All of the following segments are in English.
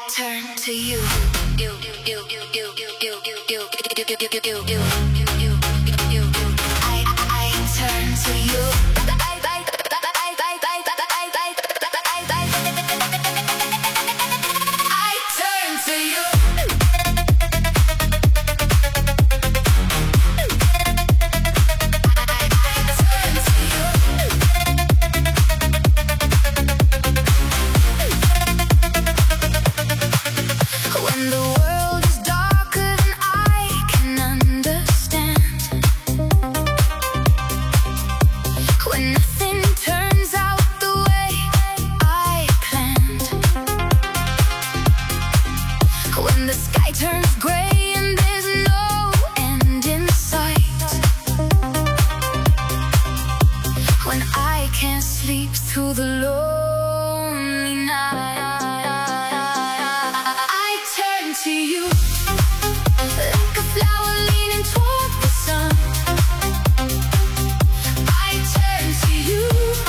turn to you. I turn to you. When the sky turns gray and there's no end in sight, when I can't sleep through the lonely night, I turn to you like a flower leaning toward the sun. I turn to you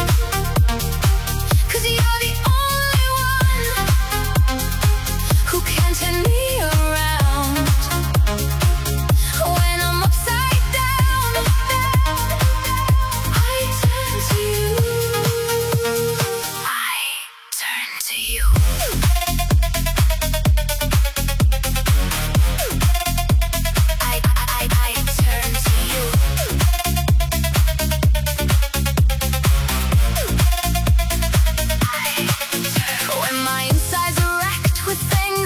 'cause you're the only one who can turn me around when I'm upside down. I turn to you. I turn to you. I turn to you. When my insides are racked with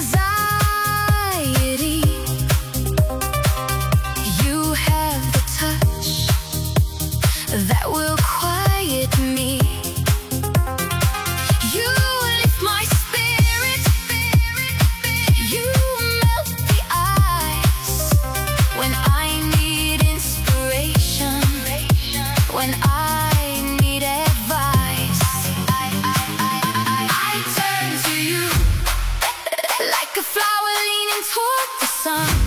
anxiety, you have the touch that will quiet me. You lift my spirit, you melt the ice when I need inspiration, when I need advice. I turn to you like a flower leaning toward the sun.